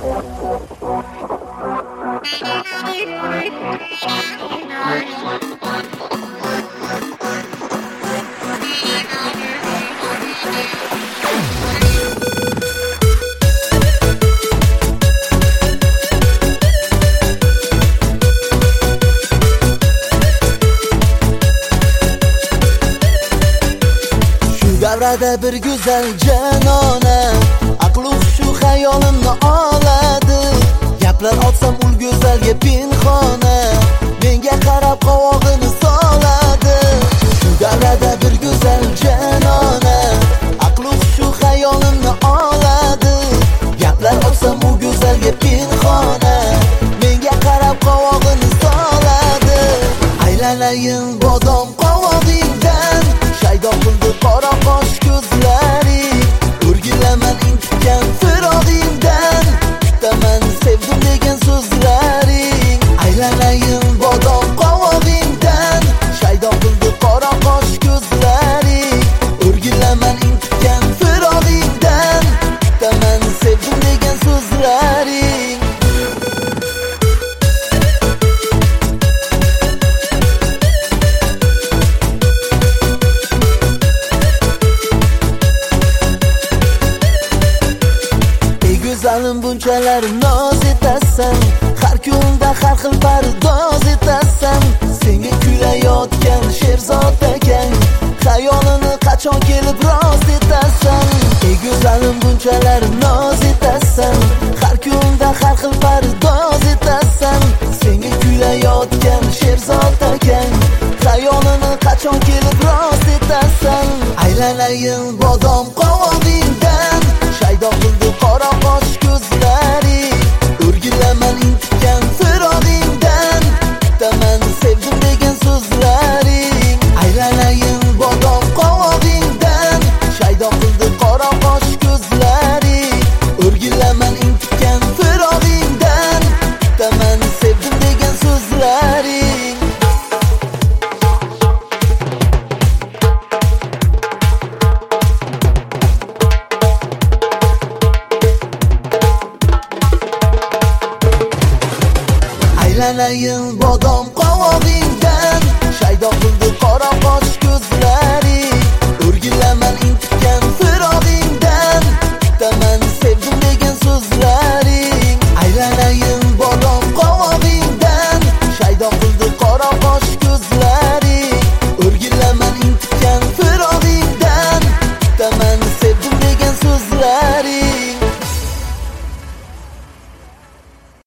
Davrada bir go'zal janona, aql shu xayolimni oladi. Gaplar otsam ul go'zalga pinxona, menga qarab qovog'ini soladi. Shu davrada bir go'zal janona, aql shu xayolimni oladi. Gaplar otsam ul go'zalga pinxona, menga qarab qovog'ini soladi. Aylanayin bodom qovog'ingdan, shaydo qildi qora qosh ko'zlaring. O'rgilaman intikkan firog'ingdan, kutaman sevdim degan so'zlaring. Aylanayin bodom qovog'ingdan, shaydo qildi qora qosh ko'zlaring. O'rgilaman intikkan firog'ingdan, kutaman sevdim degan so'zlaring. Go'zalim bunchalar noz etasan, har kunda har xil pardoz etasan. Senga kuylayotgan sherzod ekan, xayolini qachon kelib rost etasan. Go'zalim bunchalar noz etasan, har kunda har xil pardoz etasan. Senga kuylayotgan sherzod ekan, xayolini qachon kelib rost etasan. Aylanayin bodom qovog'ingdan, shaydo qildi qora qosh ko'zlaring. O'rgilaman intikkan firog'ingdan, kutaman sevdim degan so'zlaring. Aylanayin bodom qovog'ingdan, shaydo qildi qora qosh ko'zlaring. O'rgilaman intikkan firog'ingdan, kutaman sevdim degan so'zlaring. Aylanayin bodom qovog'ing